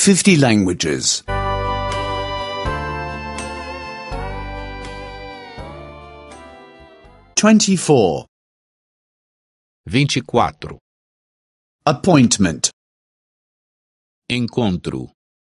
50 languages. 24. 24. Appointment. Encontro.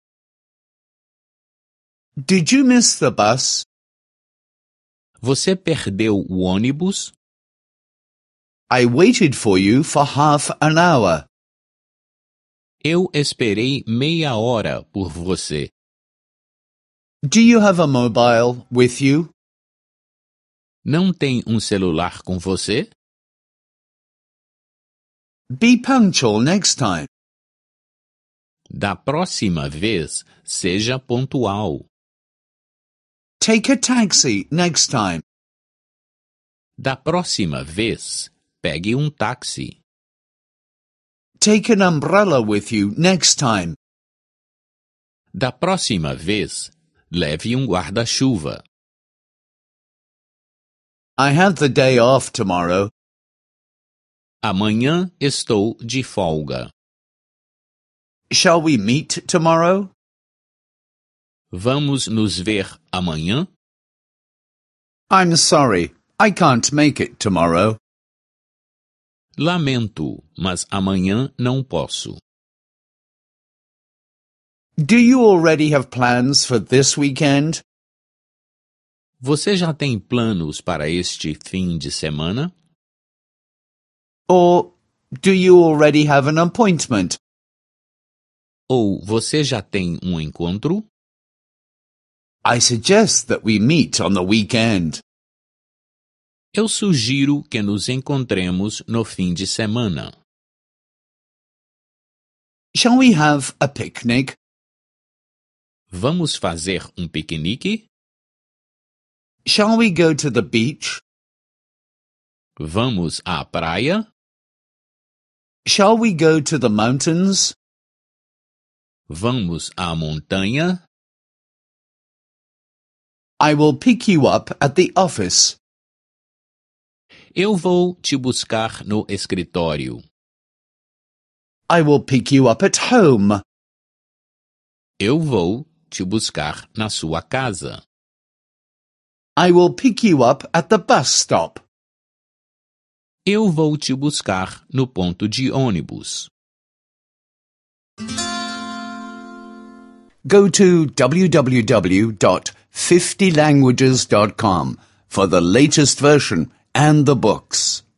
Did you miss the bus? Você perdeu o ônibus? I waited for you for half an hour. Eu esperei meia hora por você. Do you have a mobile with you? Não tem um celular com você? Be punctual next time. Da próxima vez, seja pontual. Take a taxi next time. Da próxima vez, pegue um táxi. Take an umbrella with you next time. Da próxima vez, leve um guarda-chuva. I have the day off tomorrow. Amanhã estou de folga. Shall we meet tomorrow? Vamos nos ver amanhã? I'm sorry, I can't make it tomorrow. Lamento, mas amanhã não posso. Do you already have plans for this weekend? Você já tem planos para este fim de semana? Or do you already have an appointment? Ou você já tem um encontro? I suggest that we meet on the weekend. Eu sugiro que nos encontremos no fim de semana. Shall we have a picnic? Vamos fazer um piquenique? Shall we go to the beach? Vamos à praia? Shall we go to the mountains? Vamos à montanha? I will pick you up at the office. Eu vou te buscar no escritório. I will pick you up at home. Eu vou te buscar na sua casa. I will pick you up at the bus stop. Eu vou te buscar no ponto de ônibus. Go to www.50languages.com for the latest version and the books.